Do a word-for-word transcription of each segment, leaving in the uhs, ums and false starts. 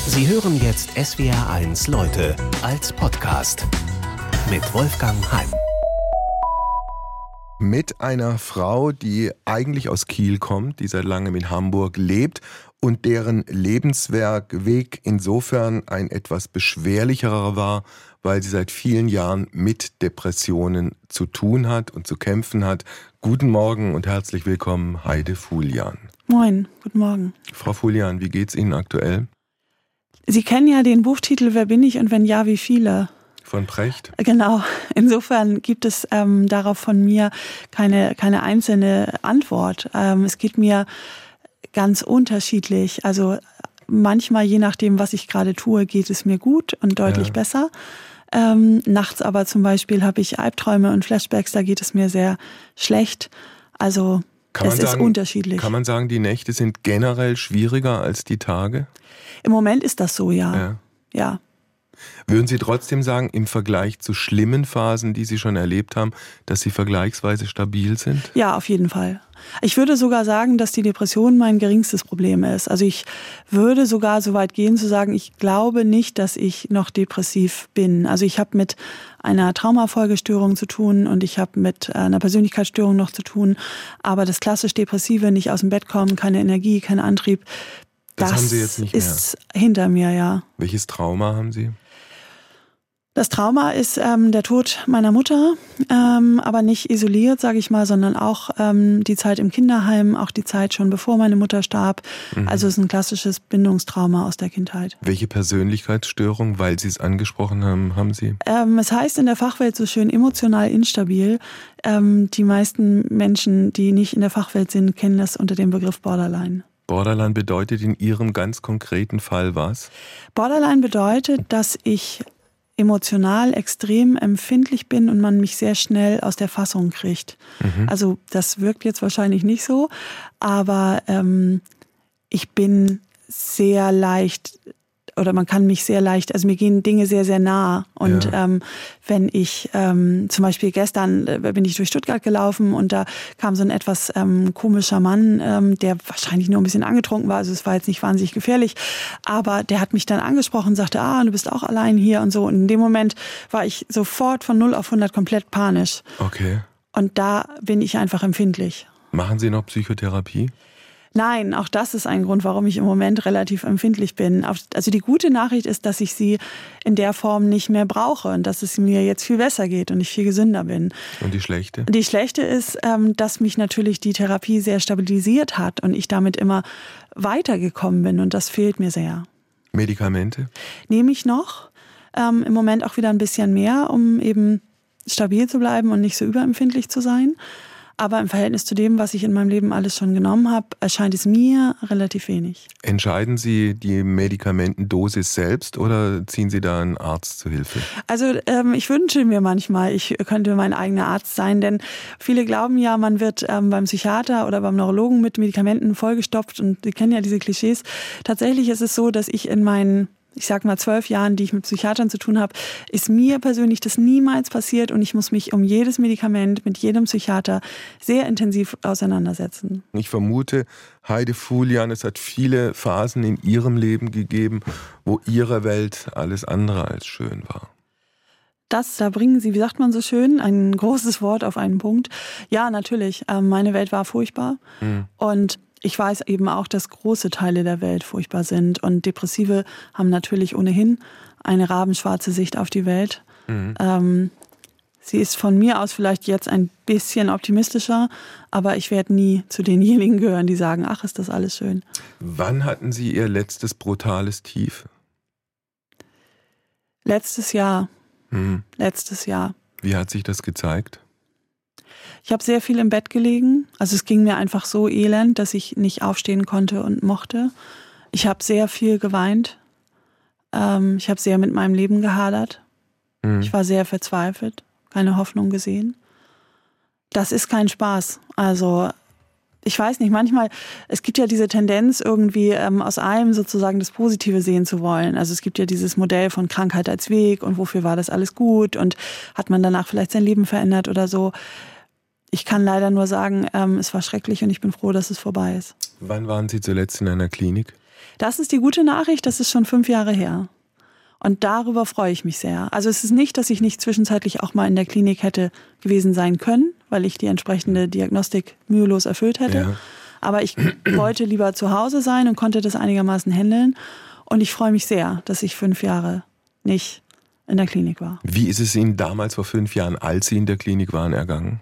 Sie hören jetzt S W R eins Leute als Podcast mit Wolfgang Heim. Mit einer Frau, die eigentlich aus Kiel kommt, die seit langem in Hamburg lebt und deren Lebensweg insofern ein etwas beschwerlicherer war, weil sie seit vielen Jahren mit Depressionen zu tun hat und zu kämpfen hat. Guten Morgen und herzlich willkommen, Heide Fulian. Moin, guten Morgen. Frau Fulian, wie geht's Ihnen aktuell? Sie kennen ja den Buchtitel Wer bin ich und wenn ja, wie viele? Von Precht? Genau. Insofern gibt es ähm, darauf von mir keine, keine einzelne Antwort. Ähm, es geht mir ganz unterschiedlich. Also manchmal, je nachdem, was ich gerade tue, geht es mir gut und deutlich ja. besser. Ähm, nachts aber zum Beispiel habe ich Albträume und Flashbacks, da geht es mir sehr schlecht. Also es ist sagen, unterschiedlich. Kann man sagen, die Nächte sind generell schwieriger als die Tage? Im Moment ist das so, ja. Ja. ja. Würden Sie trotzdem sagen, im Vergleich zu schlimmen Phasen, die Sie schon erlebt haben, dass Sie vergleichsweise stabil sind? Ja, auf jeden Fall. Ich würde sogar sagen, dass die Depression mein geringstes Problem ist. Also ich würde sogar so weit gehen zu sagen, ich glaube nicht, dass ich noch depressiv bin. Also ich habe mit einer Traumafolgestörung zu tun und ich habe mit einer Persönlichkeitsstörung noch zu tun. Aber das klassisch Depressive, nicht aus dem Bett kommen, keine Energie, kein Antrieb, das, das haben Sie jetzt nicht mehr. Ist hinter mir, ja. Welches Trauma haben Sie? Das Trauma ist ähm, der Tod meiner Mutter, ähm, aber nicht isoliert, sage ich mal, sondern auch ähm, die Zeit im Kinderheim, auch die Zeit schon bevor meine Mutter starb. Mhm. Also es ist ein klassisches Bindungstrauma aus der Kindheit. Welche Persönlichkeitsstörung, weil Sie es angesprochen haben, haben Sie? Ähm, es heißt in der Fachwelt so schön emotional instabil. Ähm, die meisten Menschen, die nicht in der Fachwelt sind, kennen das unter dem Begriff Borderline. Borderline bedeutet in Ihrem ganz konkreten Fall was? Borderline bedeutet, dass ich emotional extrem empfindlich bin und man mich sehr schnell aus der Fassung kriegt. Mhm. Also das wirkt jetzt wahrscheinlich nicht so, aber ähm, ich bin sehr leicht oder man kann mich sehr leicht, also mir gehen Dinge sehr, sehr nah. Und ja. ähm, wenn ich, ähm, zum Beispiel gestern äh, bin ich durch Stuttgart gelaufen und da kam so ein etwas ähm, komischer Mann, ähm, der wahrscheinlich nur ein bisschen angetrunken war, also es war jetzt nicht wahnsinnig gefährlich, aber der hat mich dann angesprochen und sagte, ah, du bist auch allein hier und so. Und in dem Moment war ich sofort von null auf hundert komplett panisch. Okay. Und da bin ich einfach empfindlich. Machen Sie noch Psychotherapie? Nein, auch das ist ein Grund, warum ich im Moment relativ empfindlich bin. Also die gute Nachricht ist, dass ich sie in der Form nicht mehr brauche und dass es mir jetzt viel besser geht und ich viel gesünder bin. Und die schlechte? Die schlechte ist, dass mich natürlich die Therapie sehr stabilisiert hat und ich damit immer weitergekommen bin und das fehlt mir sehr. Medikamente? Nehme ich noch. Ähm, im Moment auch wieder ein bisschen mehr, um eben stabil zu bleiben und nicht so überempfindlich zu sein. Aber im Verhältnis zu dem, was ich in meinem Leben alles schon genommen habe, erscheint es mir relativ wenig. Entscheiden Sie die Medikamentendosis selbst oder ziehen Sie da einen Arzt zu Hilfe? Also ähm, ich wünsche mir manchmal, ich könnte mein eigener Arzt sein, denn viele glauben ja, man wird ähm, beim Psychiater oder beim Neurologen mit Medikamenten vollgestopft und Sie kennen ja diese Klischees. Tatsächlich ist es so, dass ich in meinen ich sag mal zwölf Jahren, die ich mit Psychiatern zu tun habe, ist mir persönlich das niemals passiert und ich muss mich um jedes Medikament mit jedem Psychiater sehr intensiv auseinandersetzen. Ich vermute, Heide Fulian, es hat viele Phasen in Ihrem Leben gegeben, wo Ihre Welt alles andere als schön war. Das, da bringen Sie, wie sagt man so schön, ein großes Wort auf einen Punkt. Ja, natürlich, meine Welt war furchtbar mhm. und ich weiß eben auch, dass große Teile der Welt furchtbar sind und Depressive haben natürlich ohnehin eine rabenschwarze Sicht auf die Welt. Mhm. Ähm, sie ist von mir aus vielleicht jetzt ein bisschen optimistischer, aber ich werde nie zu denjenigen gehören, die sagen, ach, ist das alles schön. Wann hatten Sie Ihr letztes brutales Tief? Letztes Jahr. Mhm. Letztes Jahr. Wie hat sich das gezeigt? Ich habe sehr viel im Bett gelegen. Also es ging mir einfach so elend, dass ich nicht aufstehen konnte und mochte. Ich habe sehr viel geweint. Ähm, ich habe sehr mit meinem Leben gehadert. Mhm. Ich war sehr verzweifelt, keine Hoffnung gesehen. Das ist kein Spaß. Also ich weiß nicht, manchmal, es gibt ja diese Tendenz irgendwie ähm, aus allem sozusagen das Positive sehen zu wollen. Also es gibt ja dieses Modell von Krankheit als Weg und wofür war das alles gut und hat man danach vielleicht sein Leben verändert oder so. Ich kann leider nur sagen, ähm, es war schrecklich und ich bin froh, dass es vorbei ist. Wann waren Sie zuletzt in einer Klinik? Das ist die gute Nachricht, das ist schon fünf Jahre her. Und darüber freue ich mich sehr. Also es ist nicht, dass ich nicht zwischenzeitlich auch mal in der Klinik hätte gewesen sein können, weil ich die entsprechende Diagnostik mühelos erfüllt hätte. Ja. Aber ich wollte lieber zu Hause sein und konnte das einigermaßen handeln. Und ich freue mich sehr, dass ich fünf Jahre nicht in der Klinik war. Wie ist es Ihnen damals vor fünf Jahren, als Sie in der Klinik waren, ergangen?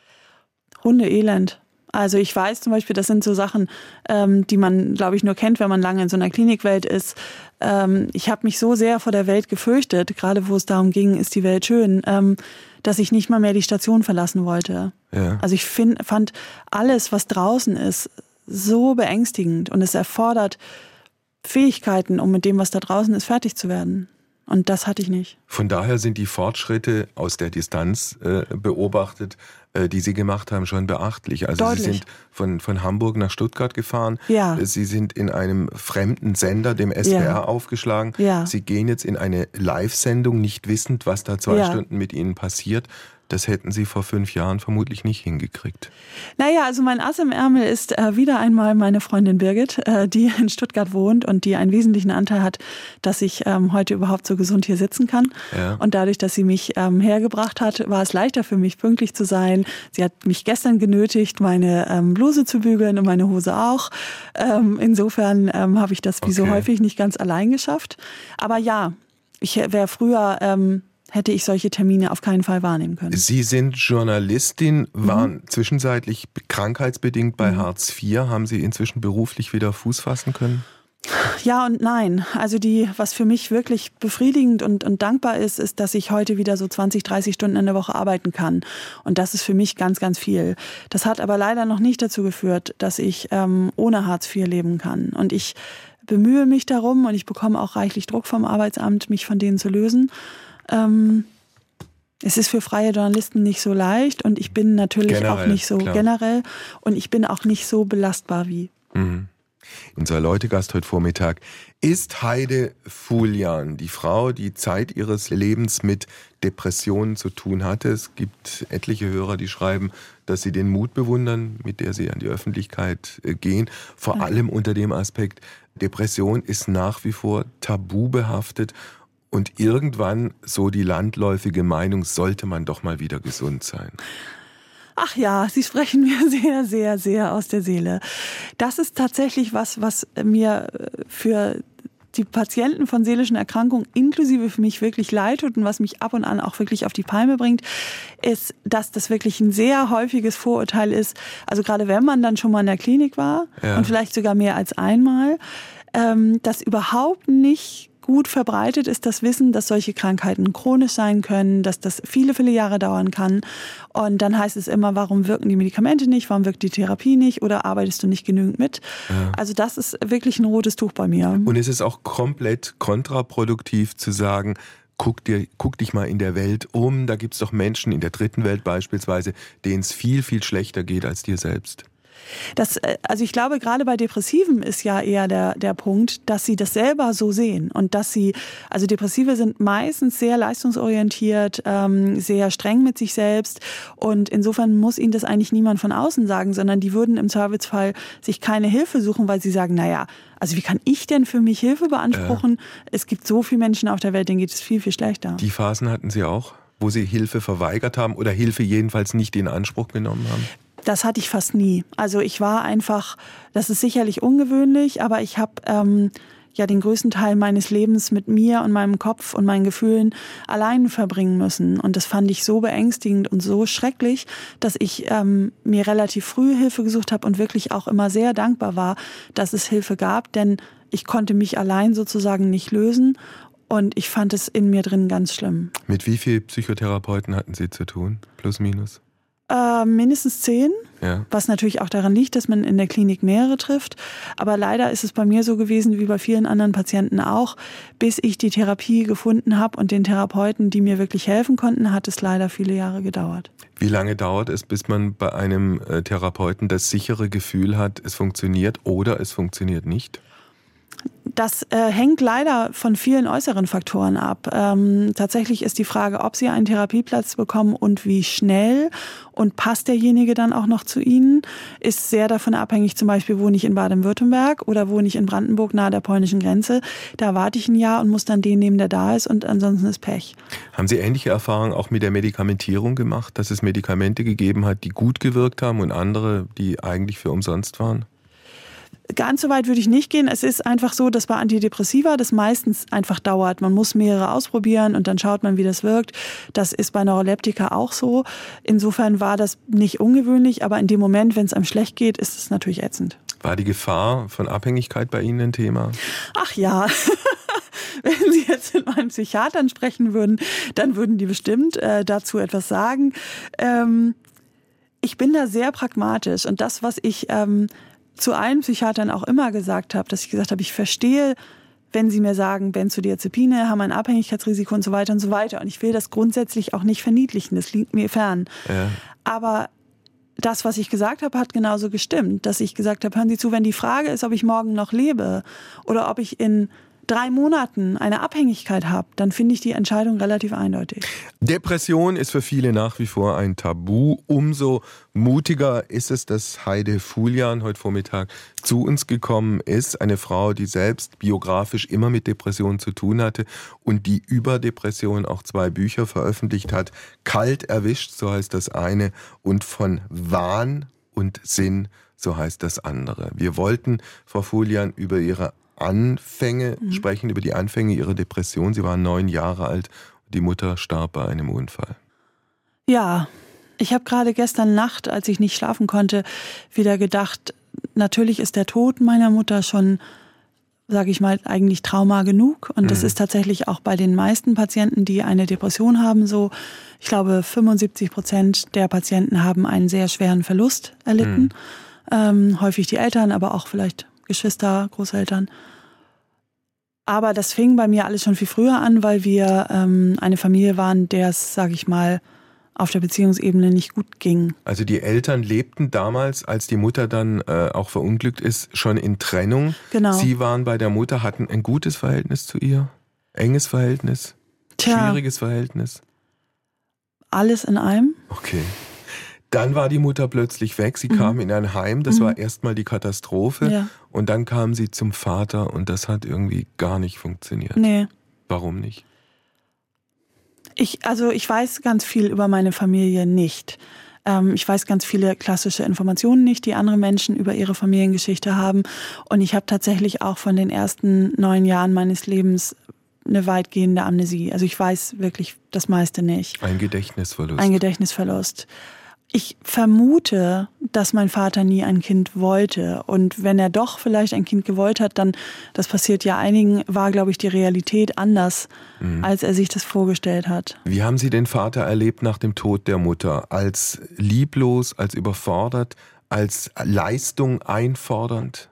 Hundeelend. Also ich weiß zum Beispiel, das sind so Sachen, ähm, die man, glaube ich, nur kennt, wenn man lange in so einer Klinikwelt ist. Ähm, ich habe mich so sehr vor der Welt gefürchtet, gerade wo es darum ging, ist die Welt schön, ähm, dass ich nicht mal mehr die Station verlassen wollte. Ja. Also ich find, fand alles, was draußen ist, so beängstigend. Und es erfordert Fähigkeiten, um mit dem, was da draußen ist, fertig zu werden. Und das hatte ich nicht. Von daher sind die Fortschritte aus der Distanz äh, beobachtet, äh, die Sie gemacht haben, schon beachtlich. Also Deutlich. Sie sind von, von Hamburg nach Stuttgart gefahren. Ja. Sie sind in einem fremden Sender, dem S W R, ja. aufgeschlagen. Ja. Sie gehen jetzt in eine Live-Sendung, nicht wissend, was da zwei ja. Stunden mit Ihnen passiert. Das hätten Sie vor fünf Jahren vermutlich nicht hingekriegt. Naja, also mein Ass im Ärmel ist äh, wieder einmal meine Freundin Birgit, äh, die in Stuttgart wohnt und die einen wesentlichen Anteil hat, dass ich ähm, heute überhaupt so gesund hier sitzen kann. Ja. Und dadurch, dass sie mich ähm, hergebracht hat, war es leichter für mich, pünktlich zu sein. Sie hat mich gestern genötigt, meine ähm, Bluse zu bügeln und meine Hose auch. Ähm, insofern ähm, habe ich das wie okay. so häufig nicht ganz allein geschafft. Aber ja, ich wäre früher... Ähm, hätte ich solche Termine auf keinen Fall wahrnehmen können. Sie sind Journalistin, waren mhm. zwischenzeitlich krankheitsbedingt bei mhm. Hartz vier. Haben Sie inzwischen beruflich wieder Fuß fassen können? Ja und nein. Also die, was für mich wirklich befriedigend und, und dankbar ist, ist, dass ich heute wieder so zwanzig, dreißig Stunden in der Woche arbeiten kann. Und das ist für mich ganz, ganz viel. Das hat aber leider noch nicht dazu geführt, dass ich ähm, ohne Hartz vier leben kann. Und ich bemühe mich darum und ich bekomme auch reichlich Druck vom Arbeitsamt, mich von denen zu lösen. Ähm, es ist für freie Journalisten nicht so leicht und ich bin natürlich generell, auch nicht so klar. generell und ich bin auch nicht so belastbar wie. Mhm. Unser Leute-Gast heute Vormittag ist Heide Fulian, die Frau, die Zeit ihres Lebens mit Depressionen zu tun hatte. Es gibt etliche Hörer, die schreiben, dass sie den Mut bewundern, mit der sie an die Öffentlichkeit gehen. Vor ja. allem unter dem Aspekt, Depression ist nach wie vor tabu behaftet. Und irgendwann, so die landläufige Meinung, sollte man doch mal wieder gesund sein. Ach ja, Sie sprechen mir sehr, sehr, sehr aus der Seele. Das ist tatsächlich was, was mir für die Patienten von seelischen Erkrankungen inklusive für mich wirklich leid tut und was mich ab und an auch wirklich auf die Palme bringt, ist, dass das wirklich ein sehr häufiges Vorurteil ist. Also gerade wenn man dann schon mal in der Klinik war ja. und vielleicht sogar mehr als einmal, ähm, dass überhaupt nicht gut verbreitet ist das Wissen, dass solche Krankheiten chronisch sein können, dass das viele, viele Jahre dauern kann. Und dann heißt es immer, warum wirken die Medikamente nicht, warum wirkt die Therapie nicht oder arbeitest du nicht genügend mit? Ja. Also das ist wirklich ein rotes Tuch bei mir. Und es ist auch komplett kontraproduktiv zu sagen, guck, dir, guck dich mal in der Welt um, da gibt es doch Menschen in der dritten Welt beispielsweise, denen es viel, viel schlechter geht als dir selbst. Das, also ich glaube, gerade bei Depressiven ist ja eher der, der Punkt, dass sie das selber so sehen und dass sie, also Depressive sind meistens sehr leistungsorientiert, ähm, sehr streng mit sich selbst und insofern muss ihnen das eigentlich niemand von außen sagen, sondern die würden im Zweifelsfall sich keine Hilfe suchen, weil sie sagen, naja, also wie kann ich denn für mich Hilfe beanspruchen? Äh. Es gibt so viele Menschen auf der Welt, denen geht es viel, viel schlechter. Die Phasen hatten Sie auch, wo Sie Hilfe verweigert haben oder Hilfe jedenfalls nicht in Anspruch genommen haben? Das hatte ich fast nie. Also ich war einfach, das ist sicherlich ungewöhnlich, aber ich habe ähm, ja den größten Teil meines Lebens mit mir und meinem Kopf und meinen Gefühlen allein verbringen müssen. Und das fand ich so beängstigend und so schrecklich, dass ich ähm, mir relativ früh Hilfe gesucht habe und wirklich auch immer sehr dankbar war, dass es Hilfe gab, denn ich konnte mich allein sozusagen nicht lösen. Und ich fand es in mir drin ganz schlimm. Mit wie vielen Psychotherapeuten hatten Sie zu tun? Plus, minus? Äh, mindestens zehn, ja. Was natürlich auch daran liegt, dass man in der Klinik mehrere trifft. Aber leider ist es bei mir so gewesen, wie bei vielen anderen Patienten auch. Bis ich die Therapie gefunden habe und den Therapeuten, die mir wirklich helfen konnten, hat es leider viele Jahre gedauert. Wie lange dauert es, bis man bei einem äh, Therapeuten das sichere Gefühl hat, es funktioniert oder es funktioniert nicht? Das äh, hängt leider von vielen äußeren Faktoren ab. Ähm, tatsächlich ist die Frage, ob Sie einen Therapieplatz bekommen und wie schnell und passt derjenige dann auch noch zu Ihnen, ist sehr davon abhängig, zum Beispiel wohne ich in Baden-Württemberg oder wohne ich in Brandenburg nahe der polnischen Grenze. Da warte ich ein Jahr und muss dann den nehmen, der da ist, und ansonsten ist Pech. Haben Sie ähnliche Erfahrungen auch mit der Medikamentierung gemacht, dass es Medikamente gegeben hat, die gut gewirkt haben und andere, die eigentlich für umsonst waren? Ganz so weit würde ich nicht gehen. Es ist einfach so, dass bei Antidepressiva das meistens einfach dauert. Man muss mehrere ausprobieren und dann schaut man, wie das wirkt. Das ist bei Neuroleptika auch so. Insofern war das nicht ungewöhnlich, aber in dem Moment, wenn es einem schlecht geht, ist es natürlich ätzend. War die Gefahr von Abhängigkeit bei Ihnen ein Thema? Ach ja. Wenn Sie jetzt mit meinen Psychiatern sprechen würden, dann würden die bestimmt äh, dazu etwas sagen. Ähm, ich bin da sehr pragmatisch und das, was ich ähm, zu allen Psychiatern auch immer gesagt habe, dass ich gesagt habe, ich verstehe, wenn sie mir sagen, Benzodiazepine haben ein Abhängigkeitsrisiko und so weiter und so weiter. Und ich will das grundsätzlich auch nicht verniedlichen, das liegt mir fern. Ja. Aber das, was ich gesagt habe, hat genauso gestimmt. Dass ich gesagt habe, hören Sie zu, wenn die Frage ist, ob ich morgen noch lebe oder ob ich in drei Monaten eine Abhängigkeit habe, dann finde ich die Entscheidung relativ eindeutig. Depression ist für viele nach wie vor ein Tabu. Umso mutiger ist es, dass Heide Fulian heute Vormittag zu uns gekommen ist. Eine Frau, die selbst biografisch immer mit Depressionen zu tun hatte und die über Depressionen auch zwei Bücher veröffentlicht hat. Kalt erwischt, so heißt das eine, und von Wahn und Sinn, so heißt das andere. Wir wollten, Frau Fulian, über ihre Anfänge mhm. sprechen, über die Anfänge ihrer Depression. Sie waren neun Jahre alt und die Mutter starb bei einem Unfall. Ja, ich habe gerade gestern Nacht, als ich nicht schlafen konnte, wieder gedacht, natürlich ist der Tod meiner Mutter schon, sage ich mal, eigentlich Trauma genug. Und mhm. das ist tatsächlich auch bei den meisten Patienten, die eine Depression haben, so. Ich glaube, fünfundsiebzig Prozent der Patienten haben einen sehr schweren Verlust erlitten. Mhm. Ähm, häufig die Eltern, aber auch vielleicht Geschwister, Großeltern. Aber das fing bei mir alles schon viel früher an, weil wir ähm, eine Familie waren, der es, sage ich mal, auf der Beziehungsebene nicht gut ging. Also die Eltern lebten damals, als die Mutter dann äh, auch verunglückt ist, schon in Trennung. Genau. Sie waren bei der Mutter, hatten ein gutes Verhältnis zu ihr? Enges Verhältnis? Tja, schwieriges Verhältnis? Alles in einem. Okay. Dann war die Mutter plötzlich weg, sie mhm. kam in ein Heim, das mhm. war erstmal die Katastrophe. Ja. Und dann kam sie zum Vater und das hat irgendwie gar nicht funktioniert. Nee. Warum nicht? Ich, also ich weiß ganz viel über meine Familie nicht. Ähm, ich weiß ganz viele klassische Informationen nicht, die andere Menschen über ihre Familiengeschichte haben. Und ich habe tatsächlich auch von den ersten neun Jahren meines Lebens eine weitgehende Amnesie. Also ich weiß wirklich das meiste nicht. Ein Gedächtnisverlust. Ein Gedächtnisverlust. Ich vermute, dass mein Vater nie ein Kind wollte. Und wenn er doch vielleicht ein Kind gewollt hat, dann, das passiert ja einigen, war, glaube ich, die Realität anders, mhm. als er sich das vorgestellt hat. Wie haben Sie den Vater erlebt nach dem Tod der Mutter? Als lieblos, als überfordert, als Leistung einfordernd?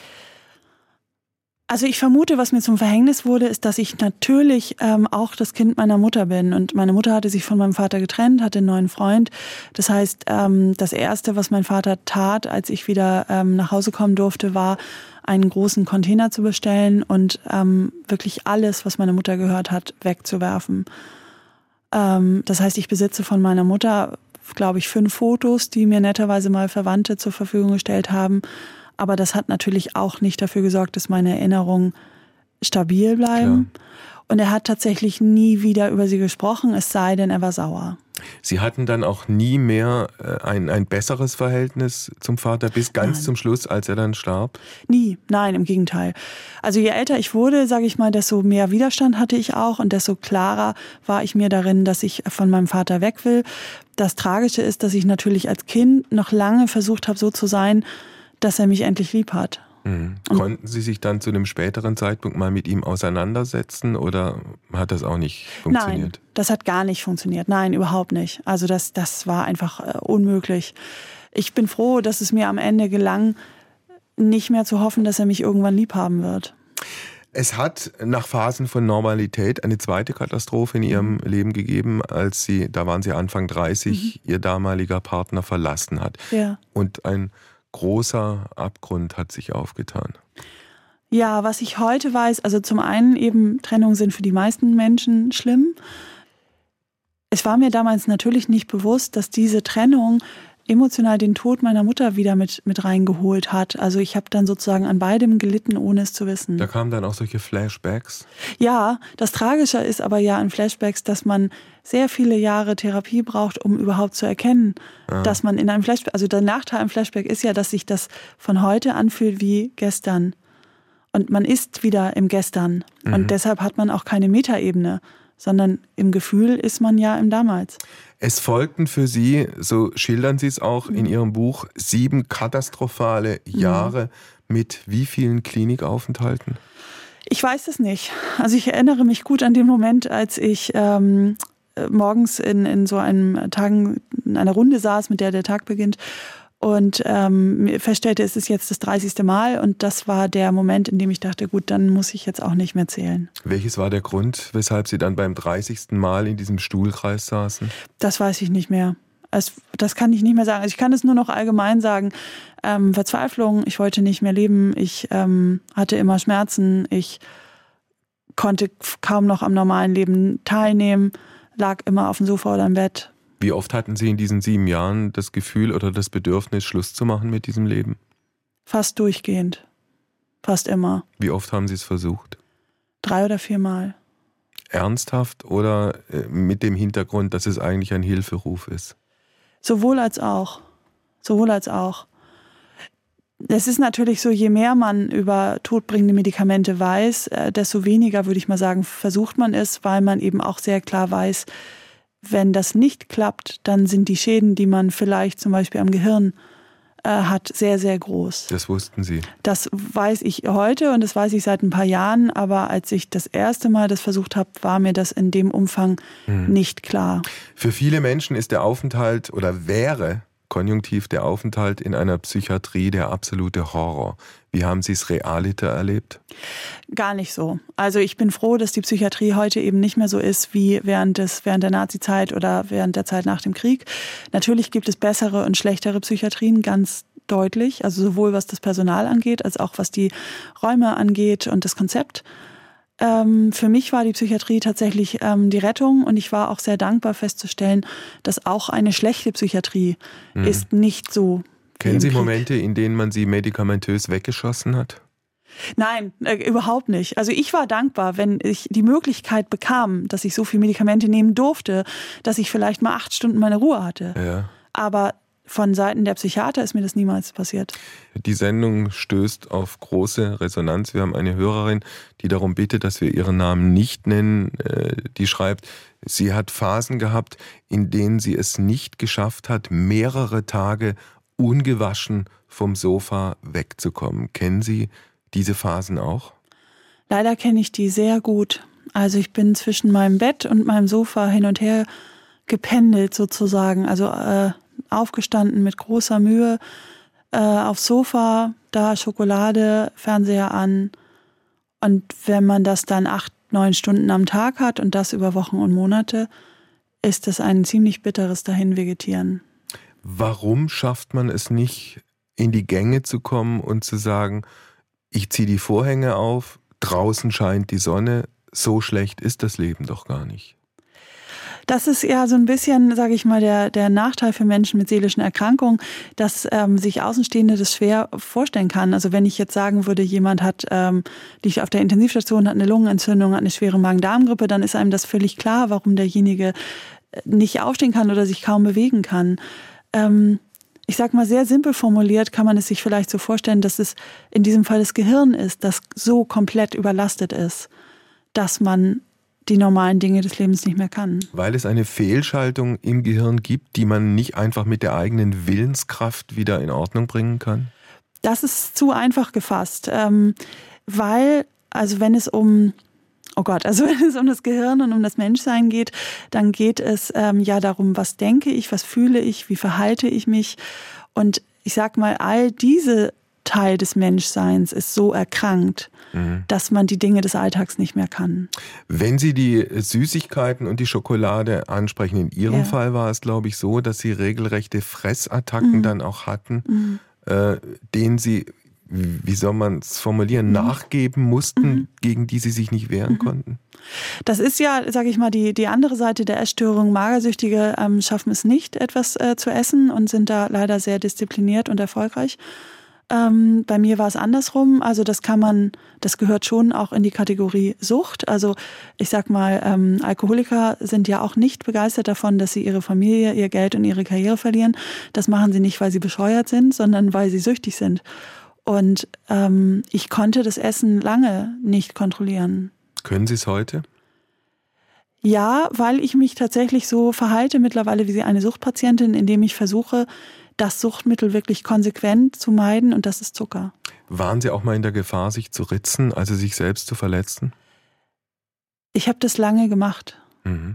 Also ich vermute, was mir zum Verhängnis wurde, ist, dass ich natürlich ähm, auch das Kind meiner Mutter bin. Und meine Mutter hatte sich von meinem Vater getrennt, hatte einen neuen Freund. Das heißt, ähm, das Erste, was mein Vater tat, als ich wieder ähm, nach Hause kommen durfte, war, einen großen Container zu bestellen und ähm, wirklich alles, was meine Mutter gehört hat, wegzuwerfen. Ähm, das heißt, ich besitze von meiner Mutter, glaube ich, fünf Fotos, die mir netterweise mal Verwandte zur Verfügung gestellt haben. Aber das hat natürlich auch nicht dafür gesorgt, dass meine Erinnerungen stabil bleiben. Klar. Und er hat tatsächlich nie wieder über sie gesprochen, es sei denn, er war sauer. Sie hatten dann auch nie mehr ein, ein besseres Verhältnis zum Vater bis ganz nein. zum Schluss, als er dann starb? Nie, nein, im Gegenteil. Also je älter ich wurde, sage ich mal, desto mehr Widerstand hatte ich auch und desto klarer war ich mir darin, dass ich von meinem Vater weg will. Das Tragische ist, dass ich natürlich als Kind noch lange versucht habe, so zu sein, dass er mich endlich lieb hat. Mhm. Konnten Sie sich dann zu einem späteren Zeitpunkt mal mit ihm auseinandersetzen oder hat das auch nicht funktioniert? Nein, das hat gar nicht funktioniert. Nein, überhaupt nicht. Also das, das war einfach äh, unmöglich. Ich bin froh, dass es mir am Ende gelang, nicht mehr zu hoffen, dass er mich irgendwann lieb haben wird. Es hat nach Phasen von Normalität eine zweite Katastrophe in Ihrem Leben gegeben, als Sie, da waren Sie Anfang dreißig, mhm. Ihr damaliger Partner verlassen hat. Ja. Und ein großer Abgrund hat sich aufgetan. Ja, was ich heute weiß, also zum einen eben Trennungen sind für die meisten Menschen schlimm. Es war mir damals natürlich nicht bewusst, dass diese Trennung emotional den Tod meiner Mutter wieder mit, mit reingeholt hat. Also ich habe dann sozusagen an beidem gelitten, ohne es zu wissen. Da kamen dann auch solche Flashbacks? Ja, das Tragische ist aber ja an Flashbacks, dass man sehr viele Jahre Therapie braucht, um überhaupt zu erkennen, ja. dass man in einem Flashback, also der Nachteil am Flashback ist ja, dass sich das von heute anfühlt wie gestern. Und man ist wieder im Gestern. Mhm. Und deshalb hat man auch keine Metaebene, sondern im Gefühl ist man ja im Damals. Es folgten für Sie, so schildern Sie es auch mhm. in Ihrem Buch, sieben katastrophale Jahre mhm. mit wie vielen Klinikaufenthalten? Ich weiß es nicht. Also ich erinnere mich gut an den Moment, als ich ähm, morgens in, in so einem Tagen, in einer Runde saß, mit der der Tag beginnt und ähm, feststellte, es ist jetzt das dreißigste Mal und das war der Moment, in dem ich dachte, gut, dann muss ich jetzt auch nicht mehr zählen. Welches war der Grund, weshalb Sie dann beim dreißigsten Mal in diesem Stuhlkreis saßen? Das weiß ich nicht mehr. Es, das kann ich nicht mehr sagen. Also ich kann es nur noch allgemein sagen. Ähm, Verzweiflung, ich wollte nicht mehr leben, ich ähm, hatte immer Schmerzen, ich konnte kaum noch am normalen Leben teilnehmen, lag immer auf dem Sofa oder im Bett. Wie oft hatten Sie in diesen sieben Jahren das Gefühl oder das Bedürfnis, Schluss zu machen mit diesem Leben? Fast durchgehend. Fast immer. Wie oft haben Sie es versucht? Drei oder viermal. Ernsthaft oder mit dem Hintergrund, dass es eigentlich ein Hilferuf ist? Sowohl als auch. Sowohl als auch. Es ist natürlich so, je mehr man über todbringende Medikamente weiß, desto weniger, würde ich mal sagen, versucht man es, weil man eben auch sehr klar weiß, wenn das nicht klappt, dann sind die Schäden, die man vielleicht zum Beispiel am Gehirn äh, hat, sehr, sehr groß. Das wussten Sie? Das weiß ich heute und das weiß ich seit ein paar Jahren, aber als ich das erste Mal das versucht habe, war mir das in dem Umfang hm. nicht klar. Für viele Menschen ist der Aufenthalt oder wäre konjunktiv der Aufenthalt in einer Psychiatrie der absolute Horror. Wie haben Sie es realiter erlebt? Gar nicht so. Also ich bin froh, dass die Psychiatrie heute eben nicht mehr so ist wie während des, während der Nazizeit oder während der Zeit nach dem Krieg. Natürlich gibt es bessere und schlechtere Psychiatrien, ganz deutlich. Also sowohl was das Personal angeht, als auch was die Räume angeht und das Konzept. Ähm, für mich war die Psychiatrie tatsächlich ähm, die Rettung und ich war auch sehr dankbar festzustellen, dass auch eine schlechte Psychiatrie mhm. ist nicht so. Kennen Sie Momente, in denen man sie medikamentös weggeschossen hat? Nein, äh, überhaupt nicht. Also ich war dankbar, wenn ich die Möglichkeit bekam, dass ich so viel Medikamente nehmen durfte, dass ich vielleicht mal acht Stunden meine Ruhe hatte. Ja. Aber von Seiten der Psychiater ist mir das niemals passiert. Die Sendung stößt auf große Resonanz. Wir haben eine Hörerin, die darum bittet, dass wir ihren Namen nicht nennen. Die schreibt, sie hat Phasen gehabt, in denen sie es nicht geschafft hat, mehrere Tage ungewaschen vom Sofa wegzukommen. Kennen Sie diese Phasen auch? Leider kenne ich die sehr gut. Also ich bin zwischen meinem Bett und meinem Sofa hin und her gependelt sozusagen. Also äh, aufgestanden mit großer Mühe, äh, aufs Sofa, da Schokolade, Fernseher an. Und wenn man das dann acht, neun Stunden am Tag hat und das über Wochen und Monate, ist das ein ziemlich bitteres Dahinvegetieren. Warum schafft man es nicht, in die Gänge zu kommen und zu sagen, ich ziehe die Vorhänge auf, draußen scheint die Sonne, so schlecht ist das Leben doch gar nicht? Das ist ja so ein bisschen, sage ich mal, der, der Nachteil für Menschen mit seelischen Erkrankungen, dass ähm, sich Außenstehende das schwer vorstellen kann. Also wenn ich jetzt sagen würde, jemand hat, ähm, liegt auf der Intensivstation, hat eine Lungenentzündung, hat eine schwere Magen-Darm-Grippe, dann ist einem das völlig klar, warum derjenige nicht aufstehen kann oder sich kaum bewegen kann. Ähm, ich sag mal, sehr simpel formuliert kann man es sich vielleicht so vorstellen, dass es in diesem Fall das Gehirn ist, das so komplett überlastet ist, dass man die normalen Dinge des Lebens nicht mehr kann. Weil es eine Fehlschaltung im Gehirn gibt, die man nicht einfach mit der eigenen Willenskraft wieder in Ordnung bringen kann? Das ist zu einfach gefasst, ähm, weil, also wenn es um, oh Gott, also wenn es um das Gehirn und um das Menschsein geht, dann geht es ähm, ja darum, was denke ich, was fühle ich, wie verhalte ich mich. Und ich sag mal, all diese Teil des Menschseins ist so erkrankt, mhm. dass man die Dinge des Alltags nicht mehr kann. Wenn Sie die Süßigkeiten und die Schokolade ansprechen, in Ihrem ja. Fall war es, glaube ich, so, dass Sie regelrechte Fressattacken mhm. dann auch hatten, mhm. äh, denen Sie wie soll man es formulieren, mhm. nachgeben mussten, mhm. gegen die sie sich nicht wehren mhm. konnten? Das ist ja, sage ich mal, die, die andere Seite der Essstörung. Magersüchtige ähm, schaffen es nicht, etwas äh, zu essen und sind da leider sehr diszipliniert und erfolgreich. Ähm, bei mir war es andersrum. Also das kann man, das gehört schon auch in die Kategorie Sucht. Also ich sag mal, ähm, Alkoholiker sind ja auch nicht begeistert davon, dass sie ihre Familie, ihr Geld und ihre Karriere verlieren. Das machen sie nicht, weil sie bescheuert sind, sondern weil sie süchtig sind. Und ähm, ich konnte das Essen lange nicht kontrollieren. Können Sie es heute? Ja, weil ich mich tatsächlich so verhalte mittlerweile wie eine Suchtpatientin, indem ich versuche, das Suchtmittel wirklich konsequent zu meiden, und das ist Zucker. Waren Sie auch mal in der Gefahr, sich zu ritzen, also sich selbst zu verletzen? Ich habe das lange gemacht. Mhm.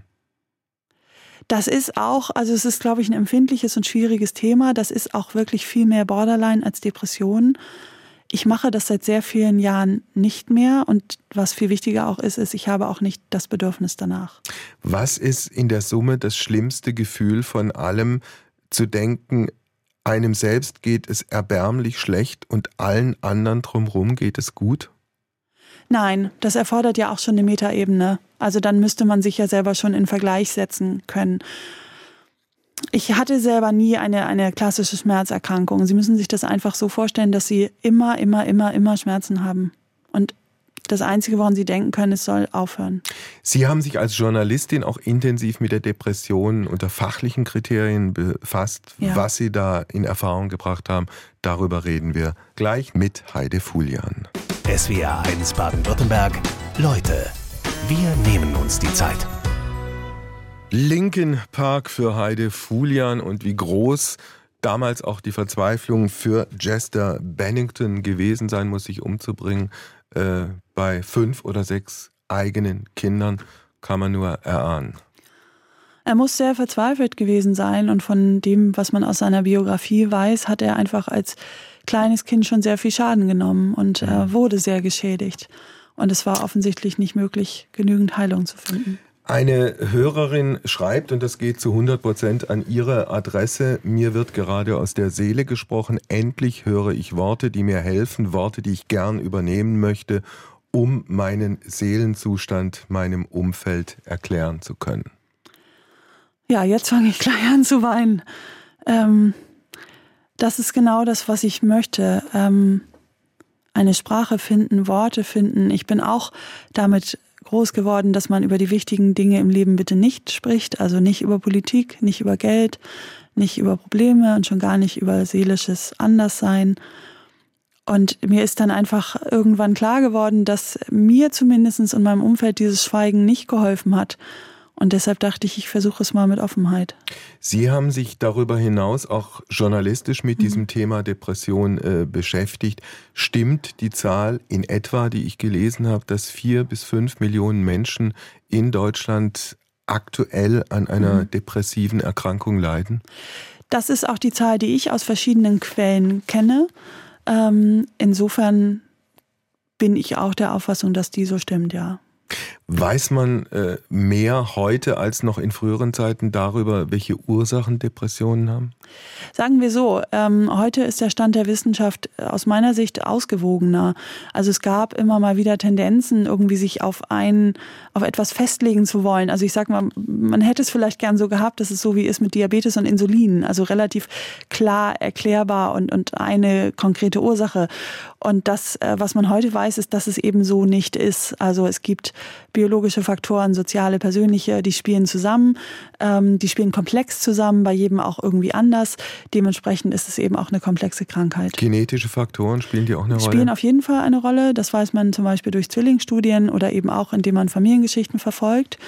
Das ist auch, also es ist, glaube ich, ein empfindliches und schwieriges Thema. Das ist auch wirklich viel mehr Borderline als Depression. Ich mache das seit sehr vielen Jahren nicht mehr, und was viel wichtiger auch ist, ist, ich habe auch nicht das Bedürfnis danach. Was ist in der Summe das schlimmste Gefühl von allem, zu denken, einem selbst geht es erbärmlich schlecht und allen anderen drumherum geht es gut? Nein, das erfordert ja auch schon eine Metaebene. Also dann müsste man sich ja selber schon in Vergleich setzen können. Ich hatte selber nie eine, eine klassische Schmerzerkrankung. Sie müssen sich das einfach so vorstellen, dass Sie immer, immer, immer, immer Schmerzen haben. Und das Einzige, woran Sie denken können, es soll aufhören. Sie haben sich als Journalistin auch intensiv mit der Depression unter fachlichen Kriterien befasst. Ja. Was Sie da in Erfahrung gebracht haben, darüber reden wir gleich mit Heide Fulian. S W R eins Baden-Württemberg. Leute, wir nehmen uns die Zeit. Linkin Park für Heide Fulian, und wie groß damals auch die Verzweiflung für Chester Bennington gewesen sein muss, sich umzubringen. Äh, bei fünf oder sechs eigenen Kindern, kann man nur erahnen. Er muss sehr verzweifelt gewesen sein, und von dem, was man aus seiner Biografie weiß, hat er einfach als kleines Kind schon sehr viel Schaden genommen und mhm. äh, wurde sehr geschädigt. Und es war offensichtlich nicht möglich, genügend Heilung zu finden. Eine Hörerin schreibt, und das geht zu hundert Prozent an ihre Adresse: Mir wird gerade aus der Seele gesprochen. Endlich höre ich Worte, die mir helfen, Worte, die ich gern übernehmen möchte, um meinen Seelenzustand meinem Umfeld erklären zu können. Ja, jetzt fange ich gleich an zu weinen. Ähm, das ist genau das, was ich möchte. Ähm, eine Sprache finden, Worte finden. Ich bin auch damit groß geworden, dass man über die wichtigen Dinge im Leben bitte nicht spricht. Also nicht über Politik, nicht über Geld, nicht über Probleme und schon gar nicht über seelisches Anderssein. Und mir ist dann einfach irgendwann klar geworden, dass mir zumindest in meinem Umfeld dieses Schweigen nicht geholfen hat. Und deshalb dachte ich, ich versuche es mal mit Offenheit. Sie haben sich darüber hinaus auch journalistisch mit mhm. diesem Thema Depression äh, beschäftigt. Stimmt die Zahl in etwa, die ich gelesen habe, dass vier bis fünf Millionen Menschen in Deutschland aktuell an einer mhm. depressiven Erkrankung leiden? Das ist auch die Zahl, die ich aus verschiedenen Quellen kenne. Ähm, insofern bin ich auch der Auffassung, dass die so stimmt, ja. Weiß man äh, mehr heute als noch in früheren Zeiten darüber, welche Ursachen Depressionen haben? Sagen wir so, ähm, heute ist der Stand der Wissenschaft aus meiner Sicht ausgewogener. Also es gab immer mal wieder Tendenzen, irgendwie sich auf ein, auf etwas festlegen zu wollen. Also ich sag mal, man hätte es vielleicht gern so gehabt, dass es so wie ist mit Diabetes und Insulin. Also relativ klar erklärbar und, und eine konkrete Ursache. Und das, was man heute weiß, ist, dass es eben so nicht ist. Also es gibt biologische Faktoren, soziale, persönliche, die spielen zusammen, ähm, die spielen komplex zusammen, bei jedem auch irgendwie anders. Dementsprechend ist es eben auch eine komplexe Krankheit. Genetische Faktoren, spielen die auch eine Rolle? Spielen auf jeden Fall eine Rolle. Das weiß man zum Beispiel durch Zwillingsstudien oder eben auch, indem man Familiengeschichten verfolgt.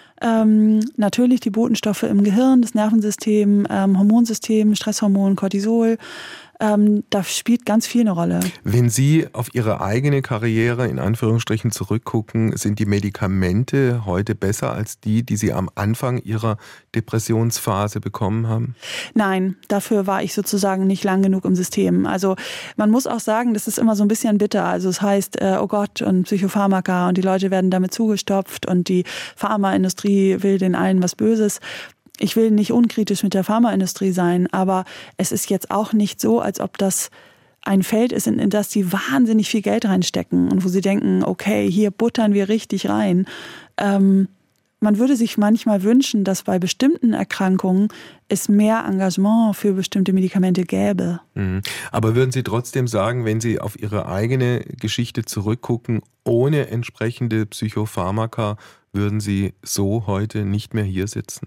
Ähm, natürlich die Botenstoffe im Gehirn, das Nervensystem, ähm, Hormonsystem, Stresshormon, Cortisol. Ähm, da spielt ganz viel eine Rolle. Wenn Sie auf Ihre eigene Karriere in Anführungsstrichen zurückgucken, sind die Medikamente heute besser als die, die Sie am Anfang Ihrer Depressionsphase bekommen haben? Nein, dafür war ich sozusagen nicht lang genug im System. Also man muss auch sagen, das ist immer so ein bisschen bitter. Also es heißt, äh, oh Gott, und Psychopharmaka, und die Leute werden damit zugestopft und die Pharmaindustrie will den allen was Böses. Ich will nicht unkritisch mit der Pharmaindustrie sein, aber es ist jetzt auch nicht so, als ob das ein Feld ist, in, in das sie wahnsinnig viel Geld reinstecken und wo sie denken, okay, hier buttern wir richtig rein. Ähm, man würde sich manchmal wünschen, dass bei bestimmten Erkrankungen es mehr Engagement für bestimmte Medikamente gäbe. Mhm. Aber würden Sie trotzdem sagen, wenn Sie auf Ihre eigene Geschichte zurückgucken, ohne entsprechende Psychopharmaka, würden Sie so heute nicht mehr hier sitzen?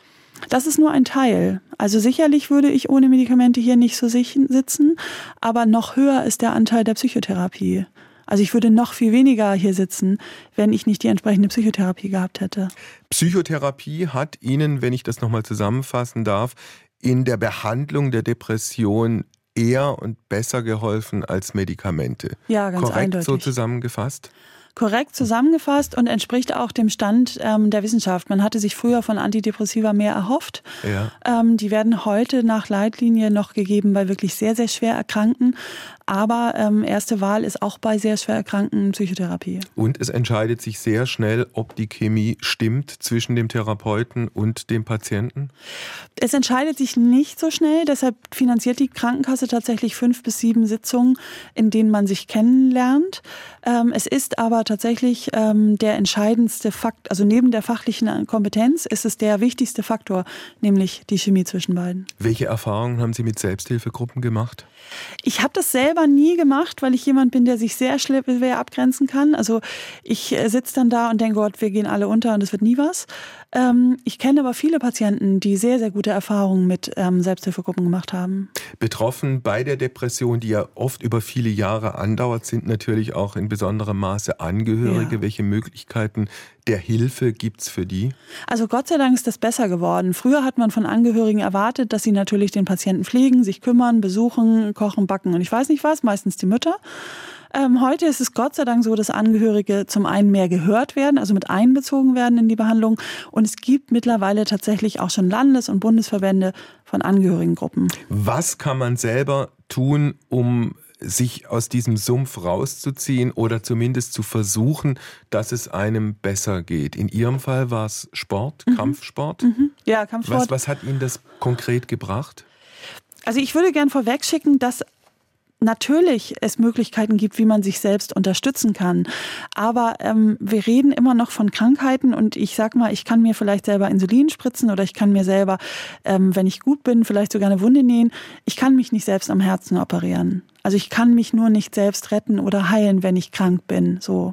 Das ist nur ein Teil. Also sicherlich würde ich ohne Medikamente hier nicht so sitzen, aber noch höher ist der Anteil der Psychotherapie. Also ich würde noch viel weniger hier sitzen, wenn ich nicht die entsprechende Psychotherapie gehabt hätte. Psychotherapie hat Ihnen, wenn ich das nochmal zusammenfassen darf, in der Behandlung der Depression eher und besser geholfen als Medikamente. Ja, ganz Korrekt eindeutig. So zusammengefasst? Korrekt zusammengefasst und entspricht auch dem Stand ähm, der Wissenschaft. Man hatte sich früher von Antidepressiva mehr erhofft. Ja. Ähm, die werden heute nach Leitlinie noch gegeben bei wirklich sehr, sehr schwer Erkrankten. Aber ähm, erste Wahl ist auch bei sehr schwer Erkrankten Psychotherapie. Und es entscheidet sich sehr schnell, ob die Chemie stimmt zwischen dem Therapeuten und dem Patienten? Es entscheidet sich nicht so schnell. Deshalb finanziert die Krankenkasse tatsächlich fünf bis sieben Sitzungen, in denen man sich kennenlernt. Ähm, es ist aber tatsächlich ähm, der entscheidendste Fakt, also neben der fachlichen Kompetenz ist es der wichtigste Faktor, nämlich die Chemie zwischen beiden. Welche Erfahrungen haben Sie mit Selbsthilfegruppen gemacht? Ich habe das selber nie gemacht, weil ich jemand bin, der sich sehr schwer abgrenzen kann. Also ich sitze dann da und denke, Gott, wir gehen alle unter und es wird nie was. Ähm, ich kenne aber viele Patienten, die sehr, sehr gute Erfahrungen mit ähm, Selbsthilfegruppen gemacht haben. Betroffen bei der Depression, die ja oft über viele Jahre andauert, sind natürlich auch in besonderem Maße Angehörige. Ja. Welche Möglichkeiten der Hilfe gibt's für die? Also Gott sei Dank ist das besser geworden. Früher hat man von Angehörigen erwartet, dass sie natürlich den Patienten pflegen, sich kümmern, besuchen, kochen, backen und ich weiß nicht was, meistens die Mütter. Ähm, heute ist es Gott sei Dank so, dass Angehörige zum einen mehr gehört werden, also mit einbezogen werden in die Behandlung. Und es gibt mittlerweile tatsächlich auch schon Landes- und Bundesverbände von Angehörigengruppen. Was kann man selber tun, um sich aus diesem Sumpf rauszuziehen oder zumindest zu versuchen, dass es einem besser geht? In Ihrem Fall war es Sport, mhm. Kampfsport? Mhm. Ja, Kampfsport. Was, was hat Ihnen das konkret gebracht? Also ich würde gern vorwegschicken, dass natürlich es Möglichkeiten gibt, wie man sich selbst unterstützen kann. Aber ähm, wir reden immer noch von Krankheiten und ich sag mal, ich kann mir vielleicht selber Insulin spritzen oder ich kann mir selber, ähm, wenn ich gut bin, vielleicht sogar eine Wunde nähen. Ich kann mich nicht selbst am Herzen operieren. Also ich kann mich nur nicht selbst retten oder heilen, wenn ich krank bin. So.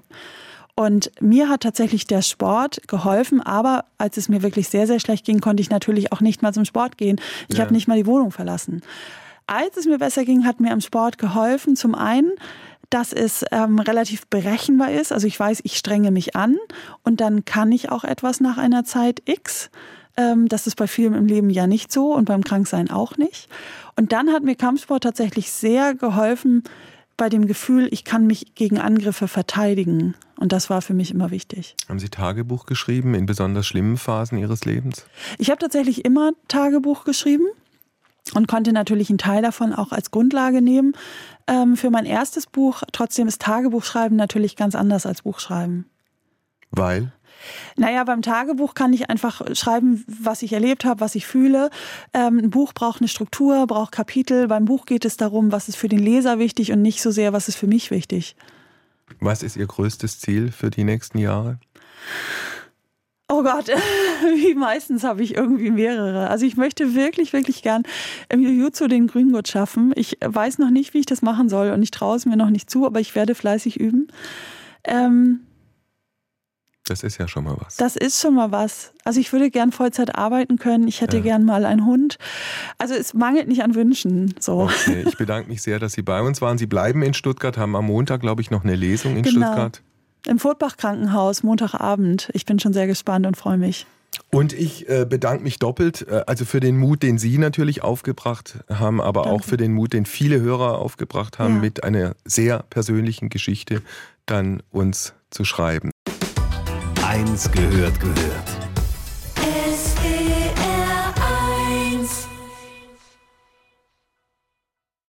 Und mir hat tatsächlich der Sport geholfen, aber als es mir wirklich sehr, sehr schlecht ging, konnte ich natürlich auch nicht mal zum Sport gehen. Ich ja. habe nicht mal die Wohnung verlassen. Als es mir besser ging, hat mir am Sport geholfen. Zum einen, dass es ähm, relativ berechenbar ist. Also ich weiß, ich strenge mich an und dann kann ich auch etwas nach einer Zeit X. Ähm, das ist bei vielen im Leben ja nicht so und beim Kranksein auch nicht. Und dann hat mir Kampfsport tatsächlich sehr geholfen bei dem Gefühl, ich kann mich gegen Angriffe verteidigen. Und das war für mich immer wichtig. Haben Sie Tagebuch geschrieben in besonders schlimmen Phasen Ihres Lebens? Ich habe tatsächlich immer Tagebuch geschrieben. Und konnte natürlich einen Teil davon auch als Grundlage nehmen ähm, für mein erstes Buch. Trotzdem ist Tagebuchschreiben natürlich ganz anders als Buchschreiben. Weil? Naja, beim Tagebuch kann ich einfach schreiben, was ich erlebt habe, was ich fühle. Ähm, ein Buch braucht eine Struktur, braucht Kapitel. Beim Buch geht es darum, was ist für den Leser wichtig und nicht so sehr, was ist für mich wichtig. Was ist Ihr größtes Ziel für die nächsten Jahre? Oh Gott, wie meistens habe ich irgendwie mehrere. Also ich möchte wirklich, wirklich gern im Jiu-Jitsu den Grüngurt schaffen. Ich weiß noch nicht, wie ich das machen soll und ich traue es mir noch nicht zu, aber ich werde fleißig üben. Ähm, das ist ja schon mal was. Das ist schon mal was. Also ich würde gern Vollzeit arbeiten können. Ich hätte ja. gern mal einen Hund. Also es mangelt nicht an Wünschen. So. Okay, ich bedanke mich sehr, dass Sie bei uns waren. Sie bleiben in Stuttgart, haben am Montag, glaube ich, noch eine Lesung in genau. Stuttgart. Im Furtbach-Krankenhaus, Montagabend. Ich bin schon sehr gespannt und freue mich. Und ich äh, bedanke mich doppelt, äh, also für den Mut, den Sie natürlich aufgebracht haben, aber Danke. Auch für den Mut, den viele Hörer aufgebracht haben, ja. mit einer sehr persönlichen Geschichte dann uns zu schreiben. Eins gehört gehört.